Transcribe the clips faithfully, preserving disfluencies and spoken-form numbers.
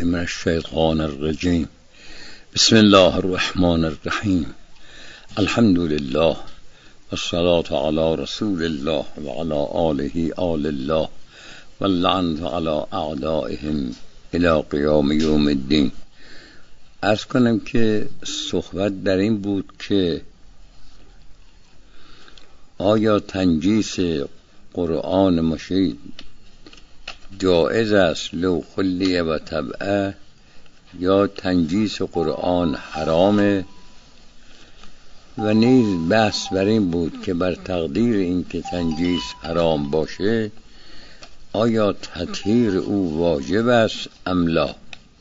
من الشیطان الرجیم. بسم الله الرحمن الرحیم. الحمد لله والصلاة علی رسول الله و علی آله آل الله واللعنة علی اعدائهم الی قیام یوم الدین. عرض کنم که صحبت در این بود که آیا تنجیس قرآن مجید جائز است لو خلیه و طبعه، یا تنجیس قرآن حرامه؟ و نیز بحث بر این بود که بر تقدیر این که تنجیس حرام باشه آیا تطهیر او واجب است ام لا.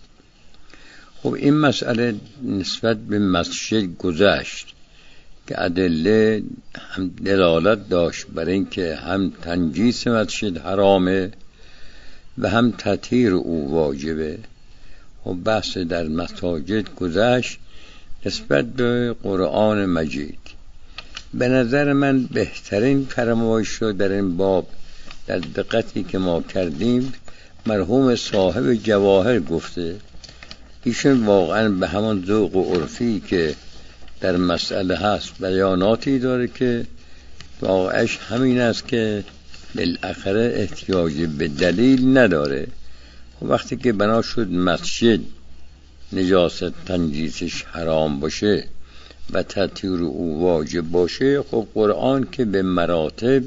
خب این مسئله نسبت به مسجد گذشت که ادله هم دلالت داشت بر این که هم تنجیس مسجد حرامه و هم تطهیر او واجبه. و بحث در مساجد گذشت نسبت به قرآن مجید. به نظر من بهترین فرمایش رو در این باب در دقتی که ما کردیم مرحوم صاحب جواهر گفته. ایشون واقعا به همان ذوق و عرفی که در مسئله هست بیاناتی داره که واقعش همین است که بالاخره احتیاج به دلیل نداره. وقتی که بنا شد مسجد نجاست تنجیسش حرام باشه و تطهیر او واجب باشه، خب قرآن که به مراتب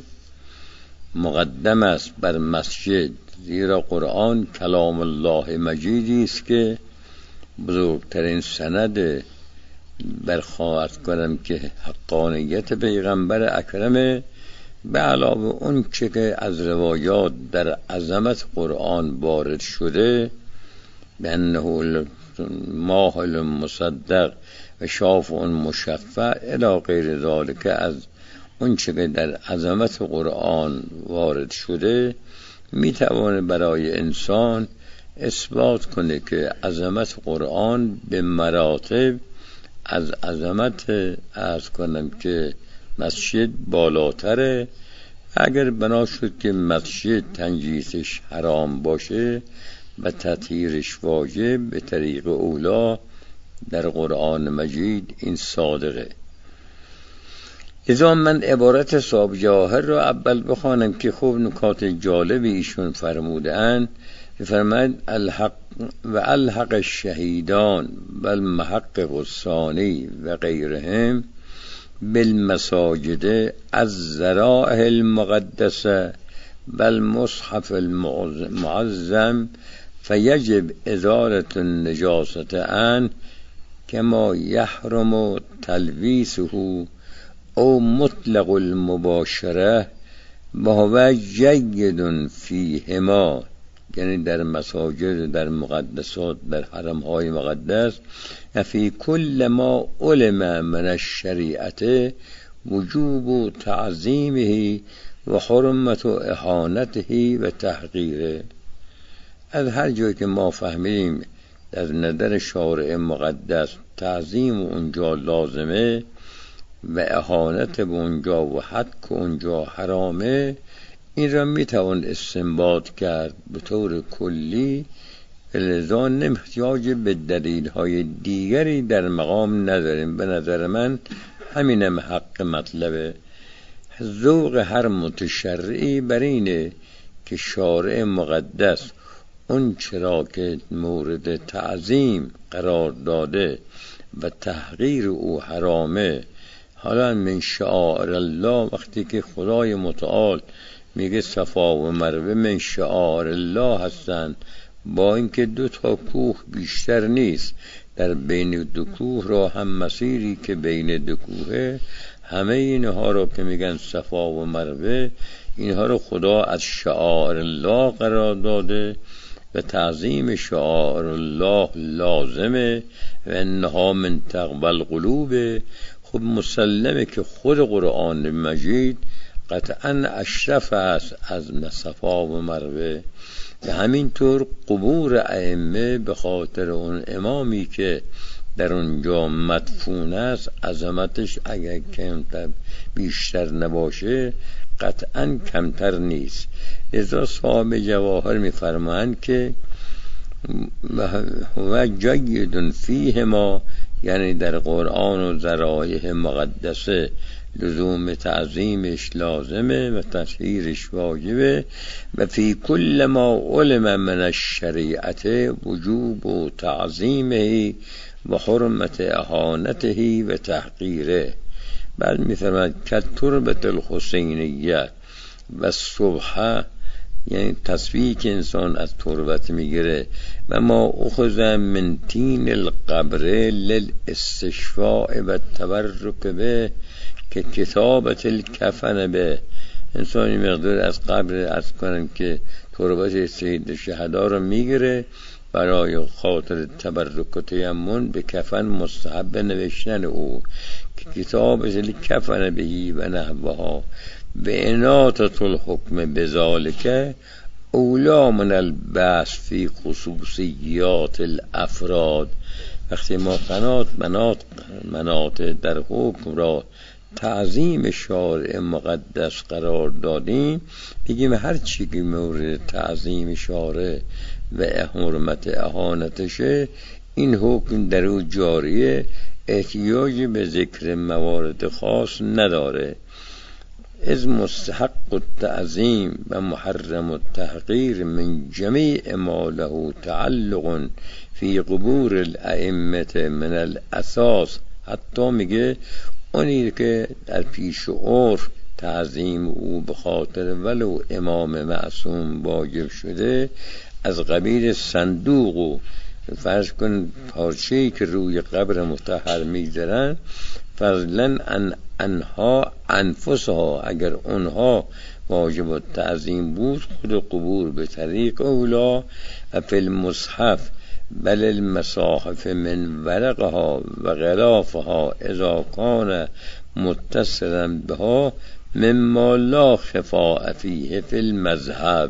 مقدم است بر مسجد، زیرا قرآن کلام الله مجیدی است که بزرگترین سند برخواهد کنم که حقانیت پیغمبر اکرم، به علاوه اون چه که از روایات در عظمت قرآن وارد شده، به انه ماه المصدق و شافع مشفع الی غیر ذالک، از اون چه که در عظمت قرآن وارد شده میتوانه برای انسان اثبات کنه که عظمت قرآن به مراتب از عظمت عرض کنم که مسجد بالاتره. اگر بنا شد که مسجد تنجیسش حرام باشه و تطهیرش واجب، به طریق اولا در قرآن مجید این صادقه. لذا من عبارت صاحب جواهر را اول بخوانم که خوب نکات جالبی ایشون فرمودن. فرمود الحق و الحق الشهیدان و المحقق الثانی و غیرهم بالمساجد از ذرائح المقدسه و المصحف المعظم فیجب ازالة النجاسة عنه کما یحرم تلویثه او مطلق المباشره و هو جید فیهما، یعنی در مساجد، در مقدسات، در حرم های مقدس، فی کل ما علم من الشریعت وجوب تعظیمه و حرمت اهانته و تحقیره. از هر جایی که ما فهمیم از نظر شارع مقدس تعظیم اونجا لازمه و اهانت به اونجا و حق اونجا حرامه، این را میتوان استنباط کرد به طور کلی. لذا احتیاج به دلیل های دیگری در مقام نداریم. به نظر من همینم حق مطلبه. ذوق هر متشرعی بر اینه که شارع مقدس اون چرا که مورد تعظیم قرار داده و تحقیر او حرامه، حالا من شعائر الله، وقتی که خدای متعال میگه صفا و مروه من شعائر الله هستن، با اینکه دو تا کوه بیشتر نیست، در بین دو کوه را هم مسیری که بین دو کوه، همه اینها را که میگن صفا و مروه، اینها را خدا از شعائر الله قرار داده و تعظیم شعائر الله لازمه و انها من تقوی القلوب. خب مسلمه که خود قرآن مجید قطعا اشرف است از صفا و مروه. و همینطور قبور ائمه به خاطر اون امامی که در اونجا مدفون است، عظمتش اگر کمتر بیشتر نباشه قطعا کمتر نیست. لذا صاحب جواهر میفرمایند که و جید فیه ما، یعنی در قرآن و ذرایح مقدسه لزوم تعظیمش لازمه و تطهیرش واجبه. و فی کل ما علم من الشریعت وجوب و تعظیمه و حرمت اهانته و تحقیره. بعد میفرماید که تربت الحسینیه و صبح، یعنی تصفیه که انسان از تربت میگیره، و ما اخذ من تین القبر للاستشفاء و تبرک به که کتابت الکفن به. انسانی مقدار از قبر از کنن که تربت سید شهدا رو میگیره برای خاطر تبرک و تیمون به کفن مستحب نوشتن او که کتابت الکفن بهی و نحوها به اناطت الحکم بذالک اولا من البحث فی خصوصیات الافراد. وقتی ما قنات مناط مناط در حکم را تعظیم شارع مقدس قرار دادیم، بگیم هر چی که مورد تعظیم شارع و حرمت اهانتشه این حکم در او جاریه، احتیاجی به ذکر موارد خاص نداره. از مستحق التعظیم و محرم التحقیر من جمیع ما له تعلق فی قبور الائمه من الاساس. حتی میگه اونی که در پیش عرف تعظیم او به خاطر ولو امام معصوم واجب شده، از قبیل صندوق و فرض کن پارچه‌ای که روی قبر مطهر میذارن، فضلا ان انها انفسها، اگر اونها واجب التعظیم بود خود قبور به طریق اولا. و فی المصحف بل المصاحف من ورقها و غلافها اذا کان متصلا بها مما لا خفاء فیه فی المذهب.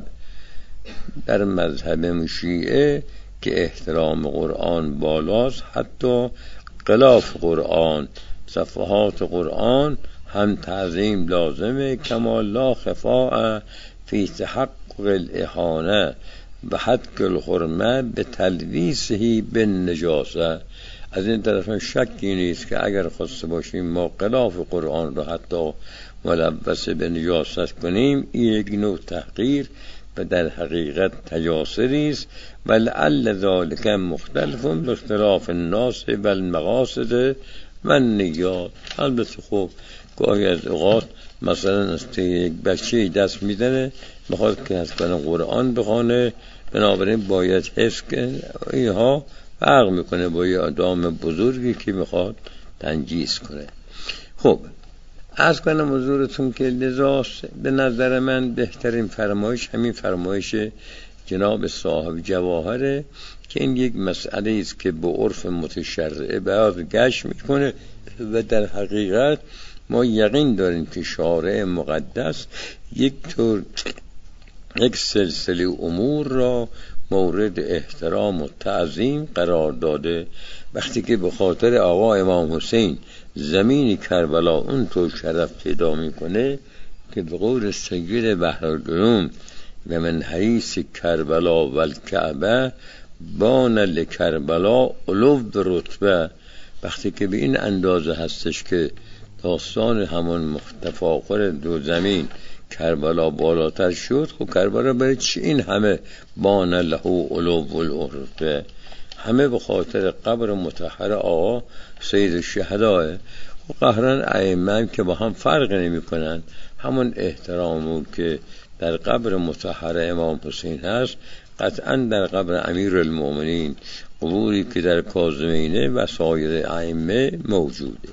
در مذهب شیعه که احترام قرآن بالاست، حتی غلاف قرآن، صفحات قرآن هم تعظیم لازمه، کما لا خفاء فی تحقق الاحانه و حدک الحرمه به تلویسهی به نجاسه. از این طرف شکی نیست که اگر خواسته باشیم ما غلاف قرآن رو حتی ملوث به نجاست کنیم، این یک نوع تحقیر و در حقیقت تجاسری است. ولعل ذلک مختلف به اختلاف الناس و المقاصد و النیات. البته خوب گاهی از اوقات مثلا از یک بچه دست میدنه میخواد که از قرآن بخونه، بنابراین باید حس که اینها فرق میکنه با یه آدم بزرگی که میخواد تنجیس کنه. خب از کنم حضورتون که لذاست به نظر من بهترین فرمایش همین فرمایش جناب صاحب جواهره که این یک مسئله است که به عرف متشرعه باز گشت میکنه و در حقیقت ما یقین داریم که شارع مقدس یک طور یک سلسله امور را مورد احترام و تعظیم قرار داده. وقتی که به خاطر آقا امام حسین زمین کربلا اون طور شرف پیدا میکنه که به قول سید بحرالعلوم و من حیث کربلا و الکعبه بان لکربلا علو رتبه، وقتی که به این اندازه هستش که داستان همون متفاخر دو زمین کربلا بالاتر شد، خب کربلا برای چی این همه بان له علو الرتبه؟ همه به خاطر قبر مطهر آقا سید الشهداه. خب قهرن ائمه که با هم فرق نمی کنن، همون احترامو که در قبر مطهر امام حسین هست قطعا در قبر امیر المؤمنین، قبوری که در کاظمینه و سایر ائمه موجوده.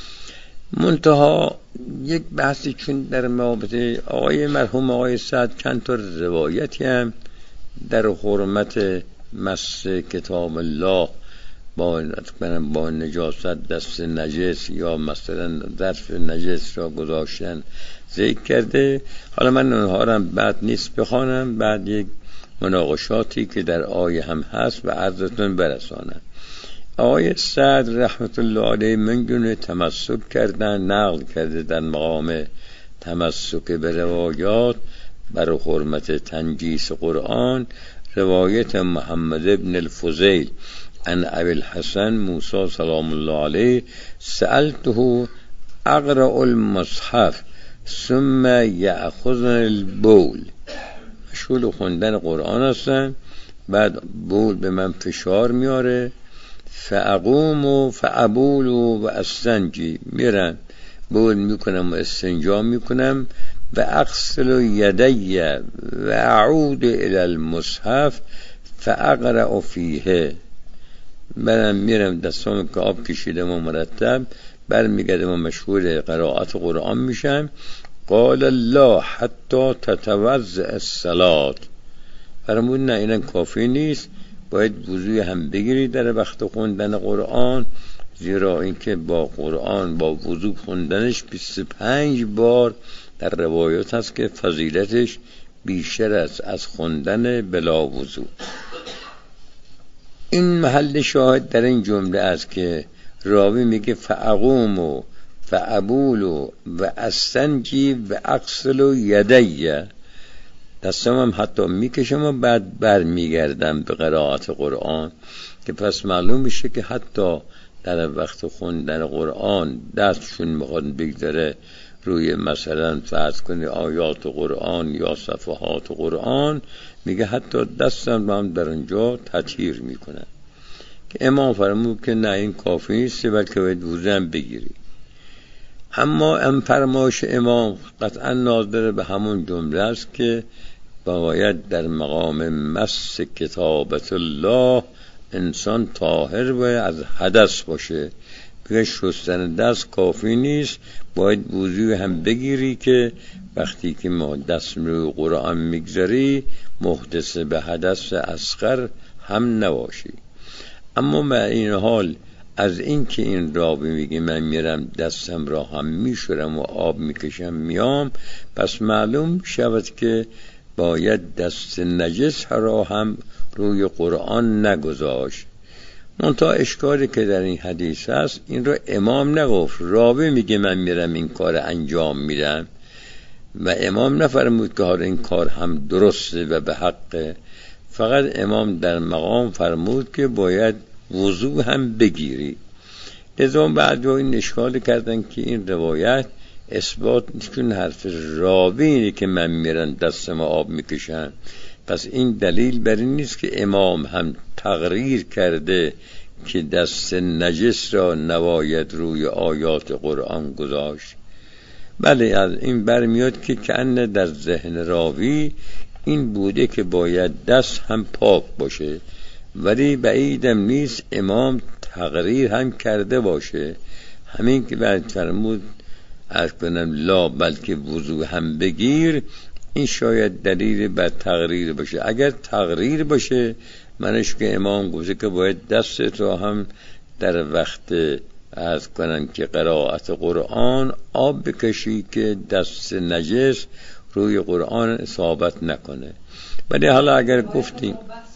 منتها یک بحثی چون در مابطه آقای مرحوم آقای سعد چند تا روایتی هم در حرمت مس کتاب الله با با نجاست دست نجس یا مثلا ظرف نجس را گذاشتن ذکر کرده. حالا من اونها را بعد نیست بخوانم، بعد یک مناقشاتی که در آیه هم هست و عرضتون برسانم. آقای سعد رحمت الله علیه منگونه تمسک کردن، نقل کرده در مقام تمسک به روایات بر حرمت تنجیس قرآن روایت محمد ابن الفضیل عن ابی الحسن موسی سلام الله علیه سألته اقرأ المصحف ثم یأخذ البول. مشغول خوندن قرآن هستن، بعد بول به من فشار میاره، فاقوم و فابول و استنجی، میرم بول میکنم و استنجا میکنم و اغسل یدی و اعود الى المصحف فاقرأ فیه. برم میرم دستام که آب کشیدم و مرتب برمیگردم و مشغول قرائت قرآن میشم. قال لا حتی تتوضأ الصلاة. فرمود نه اینا کافی نیست، باید وضوی هم بگیری در وقت خوندن قرآن، زیرا اینکه با قرآن با وضو خوندنش بیست و پنج بار در روایات هست که فضیلتش بیشتر است از خوندن بلا وضو. این محل شاهد در این جمله است که راوی میگه فاقوم و فابول و استنجی و اغسل یدی، دستم هم حتی میکشم و بعد بر میگردم به قرائت قرآن، که پس معلوم میشه که حتی در وقت خوندن قرآن دستشون میخواد بگذاره روی مثلا فرض کنی آیات قرآن یا صفحات قرآن، میگه حتی دستم هم در اونجا تطهیر میکنه. که امام فرمود که نه این کافی نیست، بلکه باید وضو هم بگیری. اما ام فرمایش امام قطعا ناظر به همون جمله است که باید در مقام مس کتابت الله انسان طاهر باید از حدث باشه. بگه شستن دست کافی نیست، باید وضو هم بگیری که وقتی که ما دست روی قرآن میگذاری محدث به حدث اصغر هم نباشی. اما با این حال از این که این راوی میگه من میرم دستم را هم میشورم و آب میکشم میام، پس معلوم شود که باید دست نجس را هم روی قرآن نگذاشت. منتها اشکالی که در این حدیث هست این رو امام نگفت، راوی میگه من میرم این کار انجام میدم و امام نفرمود که حالا این کار هم درسته و به حقه. فقط امام در مقام فرمود که باید وضو هم بگیری. لذا بعد این اشکال کردن که این روایت اثبات چون حرف راوی اینه که من میرم دستم آب میکشم، پس این دلیل بر این نیست که امام هم تقریر کرده که دست نجس را نباید روی آیات قرآن گذاشت. بله از این برمیاد که کأن در ذهن راوی این بوده که باید دست هم پاک باشه، ولی بعیدم نیست امام تقریر هم کرده باشه. همین که بعد فرمود از کنم لا بلکه وضو هم بگیر، این شاید دلیل بر تقریر باشه. اگر تقریر باشه منش که امام گفته که باید دست را هم در وقت از کنم که قرائت قرآن آب بکشی که دست نجس روی قرآن اصابت نکنه. ولی حالا اگر گفتیم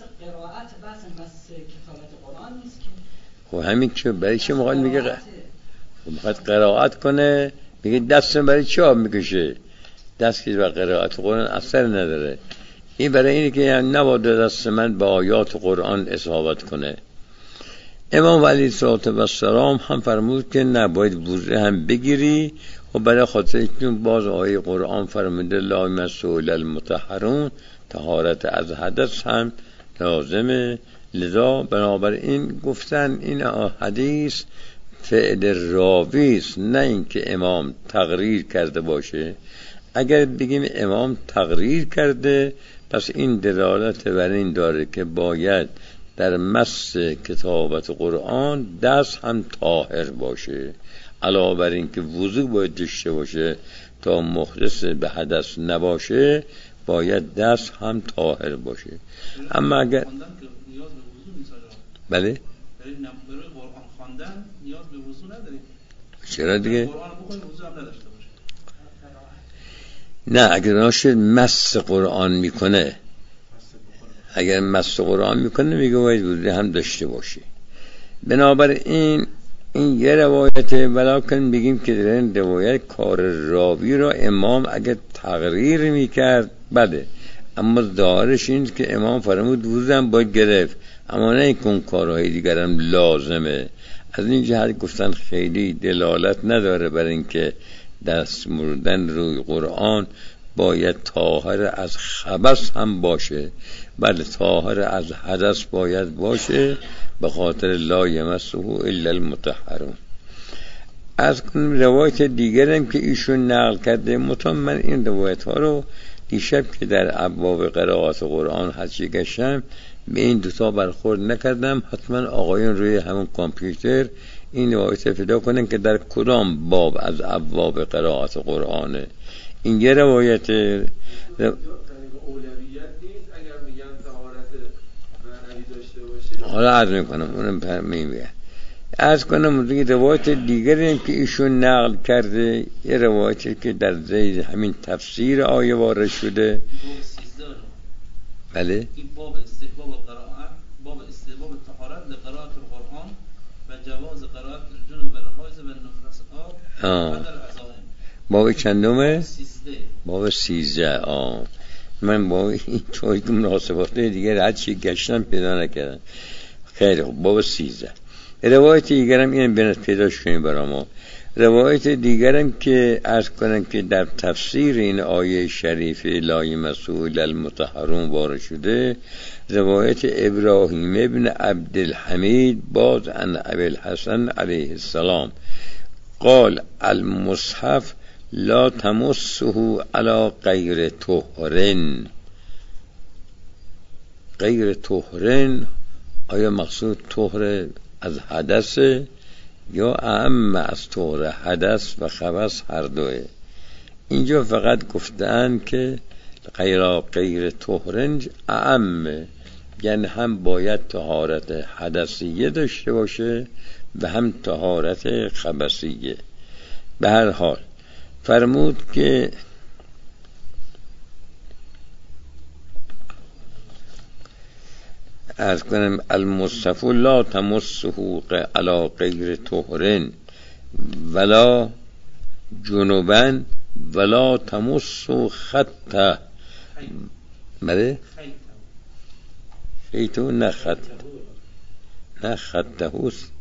خب همین که برای چه مقال میگه خب میخواد قرائت کنه، میگه دستم برای چه آب میکشه؟ دست که با قرائت قرآن اثر نداره. این برای اینه که یعنی نباید دست من با آیات قرآن اصابت کنه. امام علیه السلام هم فرمود که نباید وضو هم بگیری و برای خاطر چون باز آیه قرآن فرموده لا یمسه الا المطهرون، طهارت از حدث هم لازمه. لذا بنابراین گفتن این حدیث فعل راوی است، نه اینکه امام تقریر کرده باشه. اگر بگیم امام تقریر کرده پس این دلالت بر این داره که باید در مس کتابت قرآن دست هم طاهر باشه، علاوه بر این که وضو باید داشته باشه تا محدث به حدث نباشه، باید دست هم طاهر باشه. اما اگر بله برای قرآن خواندن نیاز به وضو نداریم. چرا دیگه؟ قرآن بخونیم وضو هم نداشته باشه. نه اگر ناشد مس قرآن میکنه، اگر مس قرآن میکنه میگه باید وضو هم داشته باشه. بنابراین این یه روایته، ولیکن بگیم که در این روایت کار راوی را امام اگر تقریر میکرد بله، اما ظاهرش این که امام فرمود وضوءم باید گرفت، اما نه کن کارهای دیگرم لازمه. از این جهت گفتن خیلی دلالت نداره بر اینکه دست مردن روی قرآن باید طاهر از خبث هم باشه، بله طاهر از حدث باید باشه، به خاطر لا یمسه الا المطهرون. از کنم روایت دیگرم که ایشون نقل کرده، مطمئن من این روایت ها رو دیشب که در ابواب قرائت قرآن حجی گشتم به این دوتا برخورد نکردم. حتما آقایون روی همون کامپیوتر این روایت پیدا کنن که در کدام باب از ابواب قرائت قرآنه. این یه روایت رو... حالا عرض میکنم اونم میگه از کنم دیگه روایت دیگری که ایشون نقل کرده، یه روایتی که در زید همین تفسیر آیه وارد شده. بله این باب استحباب قرائت، باب استحباب طهارت لقراءة القرآن و جواز قراءت الجنوب و الحائض و النفس آب بعد العزائم. باب چندمه؟ سیزده. باب سیزده. آه من با این طوری که مناسبات دیگه هر چی گشتم پیدا نکردم. خیلی خوب، باب سیزده. روایت دیگرم این بینت پیداش کنیم برای ما. روایت دیگرم که عرض کنم که در تفسیر این آیه شریف لا یمسه الا المطهرون وارد شده، روایت ابراهیم ابن عبدالحمید باز عن ابی الحسن علیه السلام قال المصحف لا تمسه علی غیر طهرن. غیر طهرن آیا مقصود طهر از حدث یا اعم از طهر حدث و خبث هر دوه؟ اینجا فقط گفتن که غیر غیر طهرن اعم، یعنی هم باید طهارت حدثیه داشته باشه و هم طهارت خبثیه. به هر حال فرمود که از کنم المصحف لا تمسه علی غیر طهرن ولا جنوبا ولا تمسه خطه. بله خیتو نه خط نه خطه هست،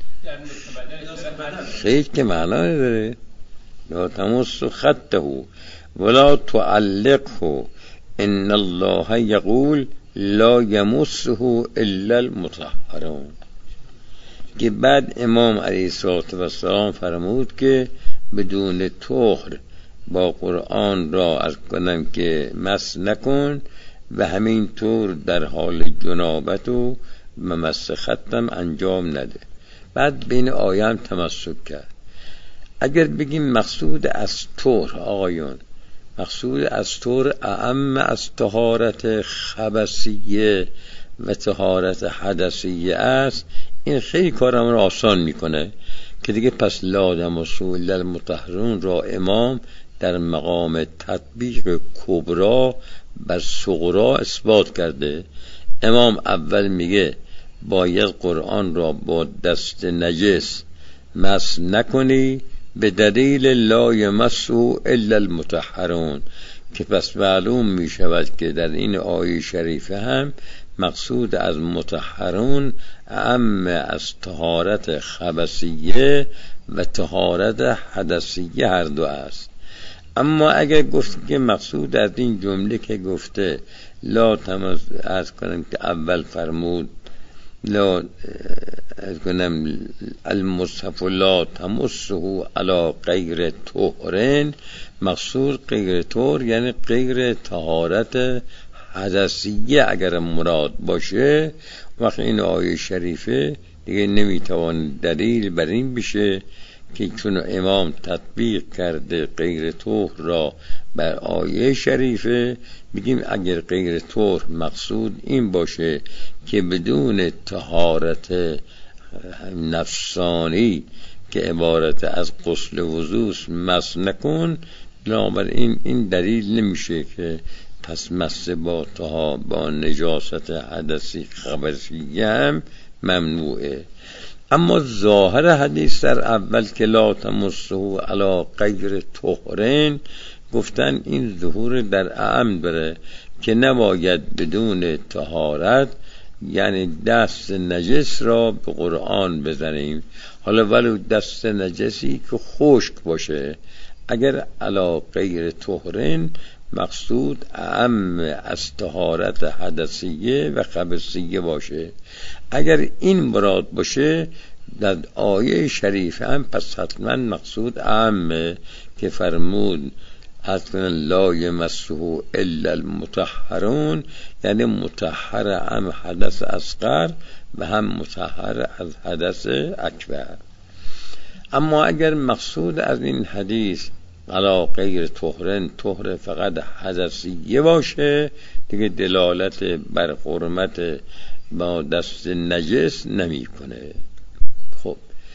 خیت که معنا نداره. لا تمسه خطه ولا تعلقه ان الله یقول لا یمسه الا المطهرون. که بعد امام علیه السلام فرمود که بدون طهر با قرآن را از کنم که مس نکن و همین طور در حال جنابت و مس ختم انجام نده. بعد بین آیه هم تمسک کرد. اگر بگیم مقصود از طهر آقایون، مقصود از طهر اعم از طهارت خبثیه و طهارت حدثیه است، این خیلی کارم را آسان میکنه که دیگه پس لا یمسه الا المطهرون را امام در مقام تطبیق کبرا بر صغرا اثبات کرده. امام اول میگه باید قرآن را با دست نجس مس نکنی به دلیل لا یمسه الا المطهرون، که پس معلوم می شود که در این آیه شریفه هم مقصود از مطهرون اعم از طهارت خبثیه و طهارت حدثیه هر دو است. اما اگر گفت که مقصود از این جمله که گفته لا تمس از کنم که اول فرمود لا از کنم المصحف لا تمسه علی غیر طهرن، مقصود غیر طهر یعنی غیر طهارت حدثیه اگر مراد باشه، وقت این آیه شریفه دیگه نمیتوان دلیل بر این بشه که چون امام تطبیق کرده غیر طهر را بر آیه شریفه، بگیم اگر غیر طهر مقصود این باشه که بدون طهارت نفسانی که عبارت از غسل وضو مس نکن، بنابراین این دلیل نمیشه که پس مس با طها با نجاست حدثی خبثی هم ممنوعه. اما ظاهر حدیث در اول که لا تمسه علی غیر طهرن گفتن این ظهور در اعم داره که نباید بدون طهارت، یعنی دست نجس را به قرآن بزنیم، حالا ولو دست نجسی که خشک باشه. اگر علی غیر طهرین مقصود اعم از طهارت حدثیه و خبثیه باشه. اگر این مراد باشه در آیه شریف هم پس حتما مقصود اعمه که فرمود حتما لا یمسه الا المطهرون، یعنی مطهر هم حدث اصغر و هم مطهر از حدث اکبر. اما اگر مقصود از این حدیث علا غیر طهرن، طهر فقط حدثیه باشه، دیگه دلالت بر حرمت با دست نجس نمی کنه. خب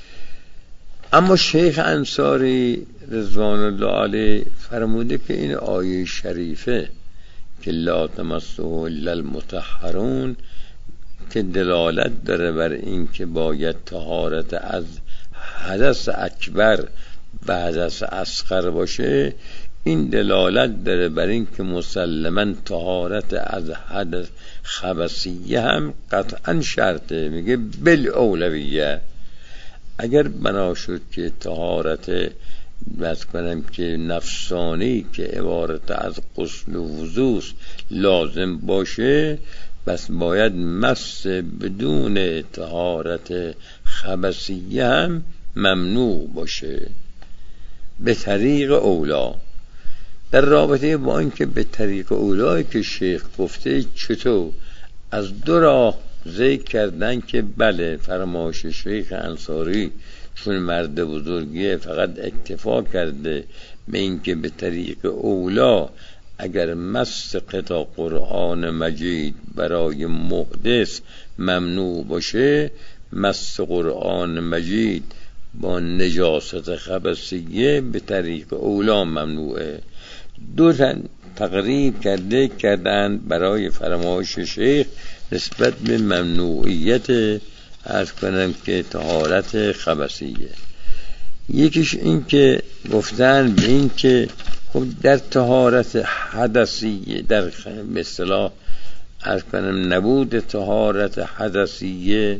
اما شیخ انصاری رضوان الله علیه فرموده که این آیه شریفه که لا تمسه الا المطهرون که دلالت داره بر این که باید طهارت از حدث اکبر و حدث اصغر باشه، این دلالت داره بر این که مسلماً طهارت از حدث خبثیه هم قطعاً شرطه. میگه بالاولویه. اگر بنا شد که طهارت بس کنم که نفسانی که عبارت از غسل و وضو لازم باشه، بس باید مس بدون طهارت خبثیه هم ممنوع باشه به طریق اولا. در رابطه با این که به طریق اولایی که شیخ گفته چطور، از دو راه ذکر کردن که بله فرمایش شیخ انصاری چون مرد بزرگیه فقط اکتفا کرده به این که به طریق اولا اگر مس قطع قرآن مجید برای محدث ممنوع باشه، مس قرآن مجید با نجاست خبثیه به طریق اولا ممنوعه. دو تن تقریب کرده کردن برای فرمایش شیخ نسبت به ممنوعیت عرض کنم که طهارت خبثیه. یکیش این که گفتن به این که خب در طهارت حدثیه، در به اصطلاح عرض کنم نبود طهارت حدثیه،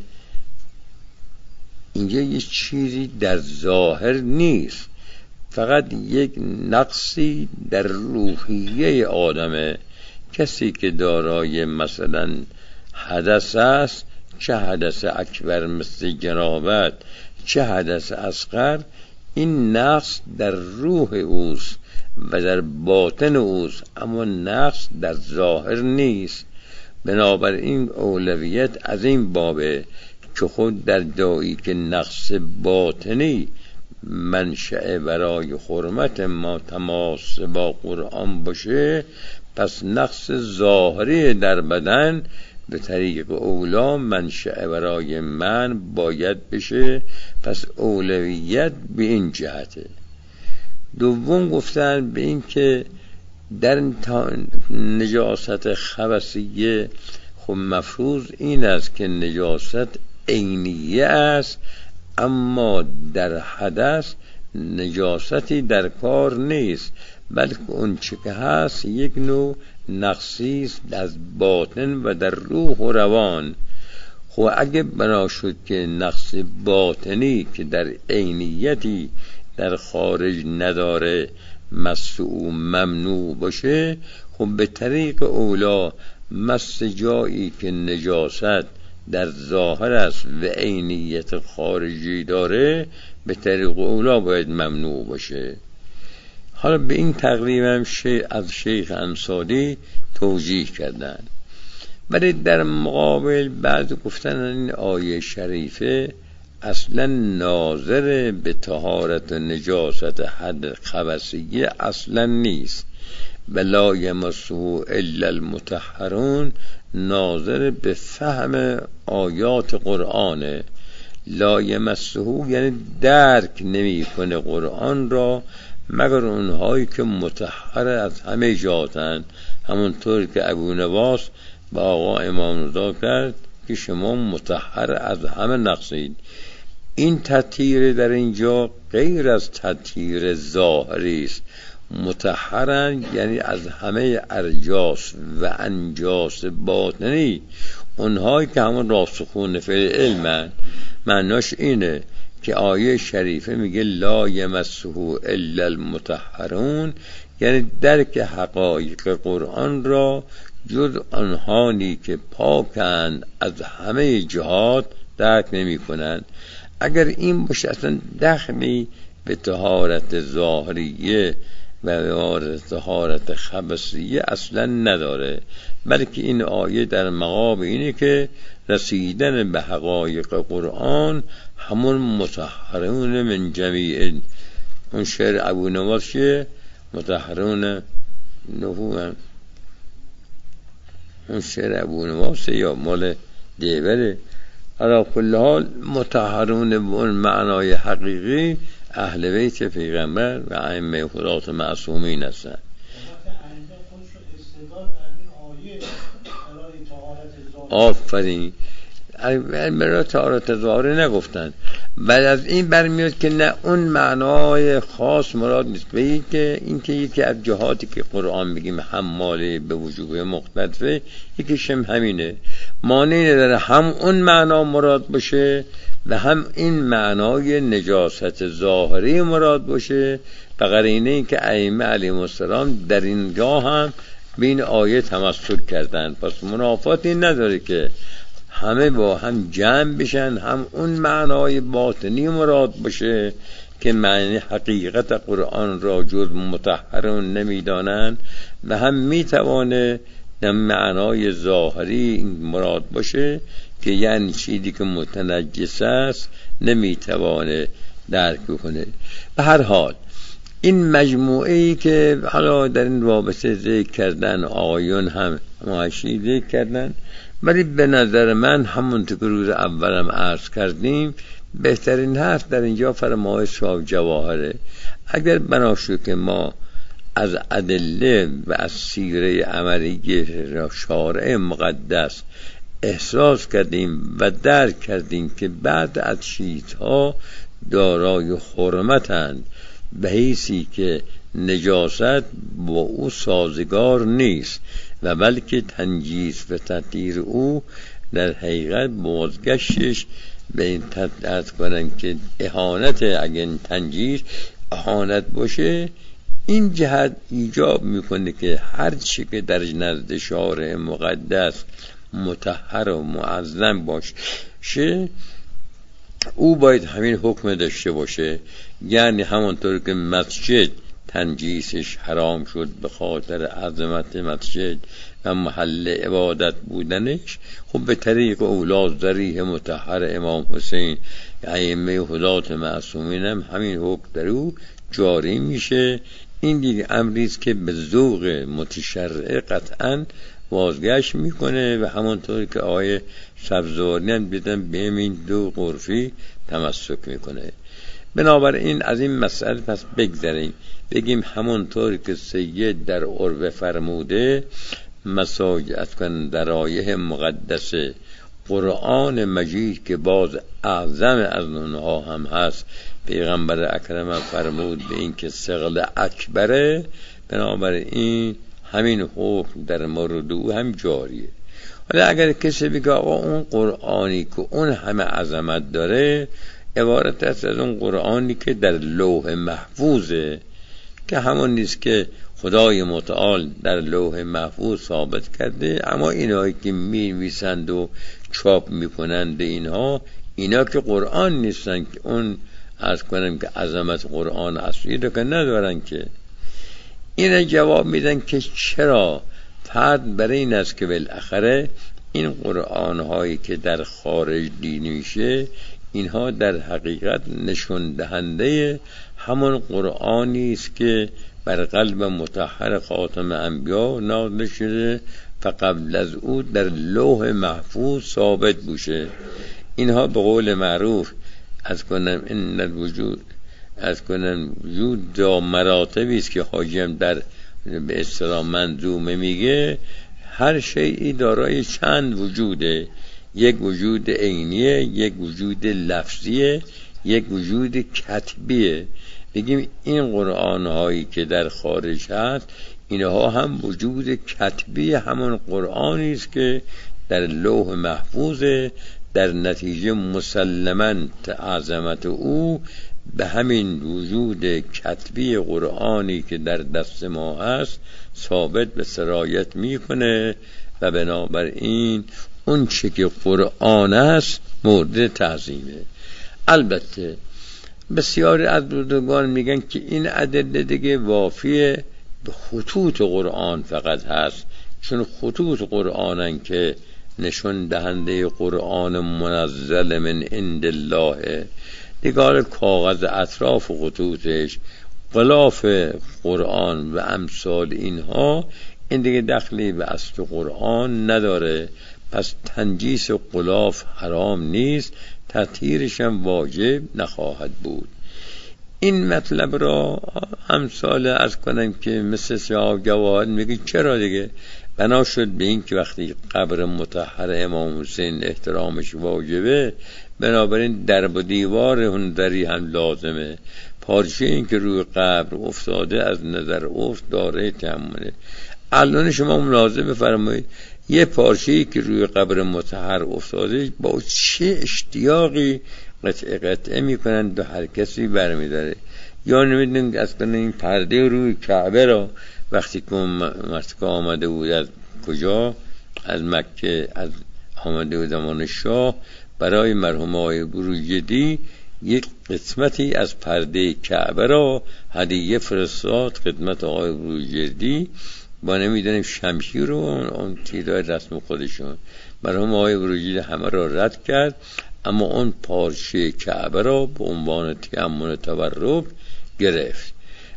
اینجا یه چیزی در ظاهر نیست، فقط یک نقصی در روحیه آدمه. کسی که دارای مثلا حدث است، چه حدث اکبر مثل جنابت چه حدث اصغر، این نقص در روح اوست و در باطن اوست، اما نقص در ظاهر نیست. بنابراین اولویت از این بابه که خود در جایی که نقص باطنی منشأ برای حرمت ما تماس با قرآن باشه، پس نقص ظاهری در بدن به طریق اولا منشأ برای من باید بشه، پس اولویت به این جهته. دوم گفتن به این که در نجاست خبثیه خب مفروض این است که نجاست عینیه است، اما در حدث نجاستی در کار نیست، بلکه اون چه که هست یک نوع نقصی است از باطن و در روح و روان. خب اگه بنا شد که نقص باطنی که در عینیتی در خارج نداره مسئول ممنوع باشه، خب به طریق اولا مس جایی که نجاست در ظاهر است و عینیت خارجی داره به طریق اولا باید ممنوع باشه. حالا به این تقریب هم شیخ از شیخ انصاری توجیه کردن، ولی در مقابل بعض گفتن این آیه شریفه اصلا ناظر به طهارت نجاست حد خبثیه اصلا نیست. ولا یمسه الا المطهرون ناظر به فهم آیات قرآنه. لا یمسه یعنی درک نمی کنه قرآن را مگر اونهایی که مطهر از همه جاتن، همونطور که ابو نواس با آقا امام رضا کرد که شما مطهر از همه نقصید. این تطهیر در اینجا غیر از تطهیر ظاهری است، مطهرن یعنی از همه ارجاس و انجاس باطنی، اونهایی که همون راسخون فی علمن. معناش اینه که آیه شریفه میگه لا یمسه الا المطهرون، یعنی درک حقایق قرآن را جز آنهانی که پاکند از همه جهات درک نمی کنند. اگر این باشه اصلا دخلی به طهارت ظاهریه و طهارت خبثیه اصلا نداره، بلکه این آیه در مقام اینه که رسیدن به حقایق قرآن همون مطهرون من جمیع. اون شعر ابو نواس چیه؟ مطهرون نفوهم. اون شعر ابو نواس یا مال دیوره. علی کل حال مطهرون به اون معنای حقیقی اهل بیت پیغمبر و ائمه هدات معصومین هستند. آفرین. برای طهارت ظاهری نگفتن. بعد از این برمیاد که نه اون معنای خاص مراد نیست، به این که این که یکی از جهاتی که قرآن بگیم حماله به وجوه مختلفه، یکیش هم همینه. مانعی نداره هم اون معنا مراد باشه و هم این معنای نجاست ظاهری مراد باشه، به قرینه این که ائمه علیهم السلام در این جا هم به این آیه تمسک کردن. پس منافاتی نداره که همه با هم جمع بشن، هم اون معنای باطنی مراد باشه که معنی حقیقت قرآن را جز مطهرون نمیدانند، و هم میتوانه در معنای ظاهری مراد باشه که یعنی چیزی که متنجس است نمیتوانه درک کنه. به هر حال این مجموعه‌ای که حالا در این رابطه ذکر کردن آقایون هم معاشی ذکر کردن، ولی به نظر من همونطور که روز اولم عرض کردیم بهترین حرف در اینجا فرمای صاحب جواهره. اگر بناشو که ما از ادله و از سیره عملی شارع مقدس احساس کردیم و درک کردیم که بعد از چیزها دارای حرمتند، به حیثی که نجاست با او سازگار نیست و بلکه تنجیس و تطهیر او در حقیقت بازگشتش به این تطهیرات کنن که اهانت، اگر تنجیس اهانت باشه، این جهت ایجاب میکنه که هر چی که در نزد شارع مقدس مطهر و معظم باشه او باید همین حکم داشته باشه. یعنی همونطور که مسجد تنجیسش حرام شد به خاطر عظمت مسجد و محل عبادت بودنش، خب به طریق اولاد ذریح مطهر امام حسین ائمه هدات معصومین هم همین حکم در او جاری میشه. این دیگه امریست که به ذوق متشرع قطعاً بازگشت میکنه و همونطور که آیه سبزواری هم بیدن به این دو عرفی تمسک میکنه. بنابراین از این مسئله پس بگذاریم، بگیم همونطور که سید در عرف فرموده مساجد کن در آیه مقدس قرآن مجید که باز اعظم از اونها هم هست، پیغمبر اکرم فرمود به این که ثقل اکبره، بنابراین همین حکم در مورد او هم جاریه. ولی اگر کسی بگه آقا اون قرآنی که اون همه عظمت داره عبارت است از اون قرآنی که در لوح محفوظه، که همون نیست که خدای متعال در لوح محفوظ ثابت کرده، اما اینایی که می نویسند و چاپ میکنند اینها اینا که قرآن نیستن که اون عرض کنم که عظمت قرآن اصلی رو که ندارن. که اینا جواب میدن که چرا فرد برای این است که بالاخره این قرآن هایی که در خارج دینی میشه اینها در حقیقت نشون دهنده همون قرآنی است که بر قلب مطهر خاتم انبیا نازل شده و قبل از او در لوح محفوظ ثابت بوشه. اینها به قول معروف از کنم این الوجود از کنم وجود دا مراتبی است که حاجیم در به اصطلاح منظومه میگه هر شیئی دارای چند وجوده، یک وجود عینیه، یک وجود لفظیه، یک وجود کتبیه. بگیم این قرآن هایی که در خارج هست اینها هم وجود کتبی همون قرآنی است که در لوح محفوظ، در نتیجه مسلماً عظمت او به همین وجود کتبی قرآنی که در دست ما هست ثابت به سرایت میکنه و بنابراین اون چه که قرآن است مورد تعظیمه. البته بسیاری از بزرگان میگن که این ادله دیگه وافیه به خطوط قرآن فقط هست، چون خطوط قرآنن که نشون دهنده قرآن منزل من عند الله، دیگه کاغذ اطراف خطوطش، غلاف قرآن و امثال اینها، این دیگه دخلی به اصل قرآن نداره. پس تنجیس غلاف حرام نیست، تطهیرش هم واجب نخواهد بود. این مطلب را امثال از کنم که مثل شاه جواهر میگه چرا دیگه بنا شد به این که وقتی قبر مطهر امام حسین احترامش واجبه، بنابراین درب و دیوار هنری هم لازمه. پارچه این که روی قبر افتاده از نظر افت داره تأمله. الان شما ملاحظه بفرمایید یه پارچه‌ای که روی قبر مطهر افتاده با چه اشتیاقی قطعه قطعه میکنن و هر کسی برمیداره. یا نمیدونم از کنه این پرده روی کعبه را وقتی که مکه آمده بود، از کجا؟ از مکه از آمده بود زمان شاه، برای مرحوم آقای بروجردی یک قسمتی از پرده کعبه را هدیه فرستاد خدمت آقای بروجردی با نمیدونیم شمشیر و اون تیرای رسم خودشون. مرحوم آقای بروجردی همه را رد کرد، اما اون پارچه کعبه را به عنوان تیمم تبرک گرفت.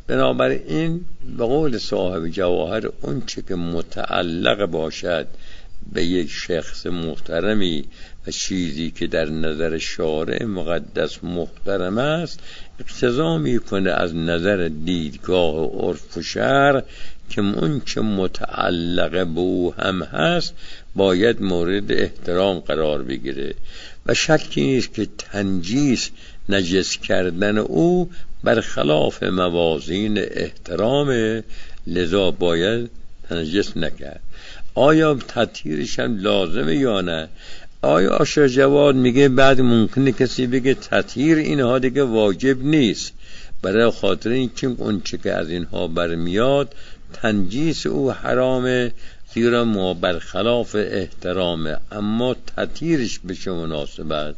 بنابراین به قول صاحب جواهر اون چه که متعلق باشد به یک شخص محترمی و چیزی که در نظر شارع مقدس محترم است اقتضا میکنه از نظر دیدگاه و عرف و شرع که اون چه متعلق به او هم هست باید مورد احترام قرار بگیره و شکی نیست که تنجیس نجس کردن او برخلاف موازین احترام، لذا باید تنجس نکرد. آیا تطهیرش هم لازمه یا نه؟ آیا آشر جواد میگه بعد ممکنه کسی بگه تطهیر اینها دیگه واجب نیست، برای خاطر این که اون چه که از اینها برمیاد تنجیس او حرامه، زیرا ما برخلاف احترامه، اما تطهیرش به چه مناسبت؟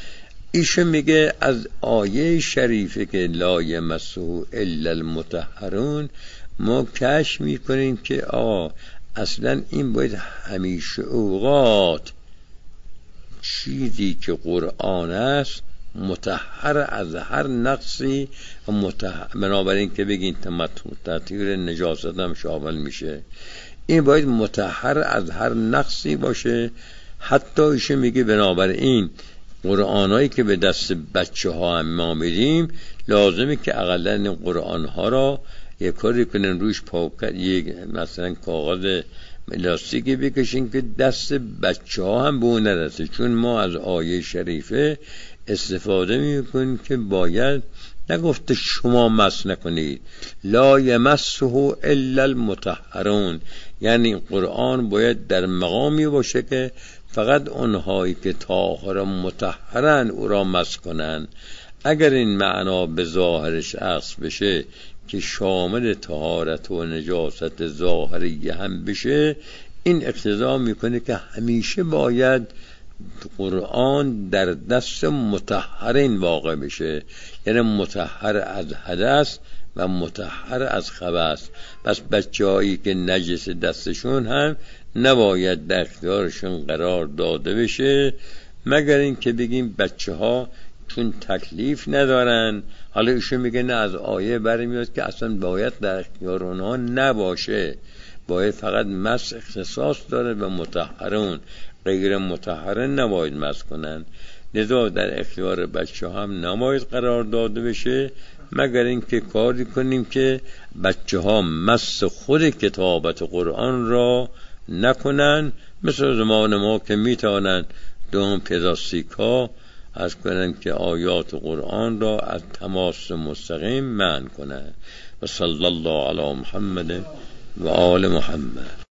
ایشون میگه از آیه شریفه که لا یمسه الا المطهرون ما کشف میکنیم که آه اصلا این باید همیشه اوقات چیزی که قرآن است مطهر از هر نقصی و مطهر، بنابراین که بگین تطهیر نجاست هم شامل میشه، این باید مطهر از هر نقصی باشه. حتی ایشه میگه بنابراین قرآنایی که به دست بچه ها هم ما میدیم لازمه که اقلا این قرآن ها را یک کاری کنن روش پاکت، یک مثلا کاغذ لاستیکی بکشین که دست بچه ها هم به اون نرسه، چون ما از آیه شریفه استفاده میکنیم که باید نگفته شما مس نکنید، لا یمسه الا المطهرون، یعنی قرآن باید در مقامی باشه که فقط اونهایی که طاهر مطهرن او را مس کنن. اگر این معنا به ظاهرش عکس بشه که شامل طهارت و نجاست ظاهری هم بشه، این اقتضا میکنه که همیشه باید قرآن در دست مطهرین واقع بشه، یعنی مطهر از حدث و مطهر از خبث. پس بچه‌هایی که نجس دستشون هم نباید در اختیارشون قرار داده بشه، مگر این که بگیم بچه ها چون تکلیف ندارن. حالا ایشون میگه نه، از آیه برمیاد که اصلا باید در اختیار اونها نباشه، باید فقط مس اختصاص داره و مطهرون، غیر مطهرن نباید مس کنن. لذا در اختیار بچه هم نباید قرار داده بشه، مگر اینکه کاری کنیم که بچه ها مس خود کتابت قرآن را نکنن، مثل زمان ما که میتونن دوم پلاستیک ها از کنند که آیات قرآن را از تماس مستقیم منع کنند. و صلی الله علی محمد و آل محمد.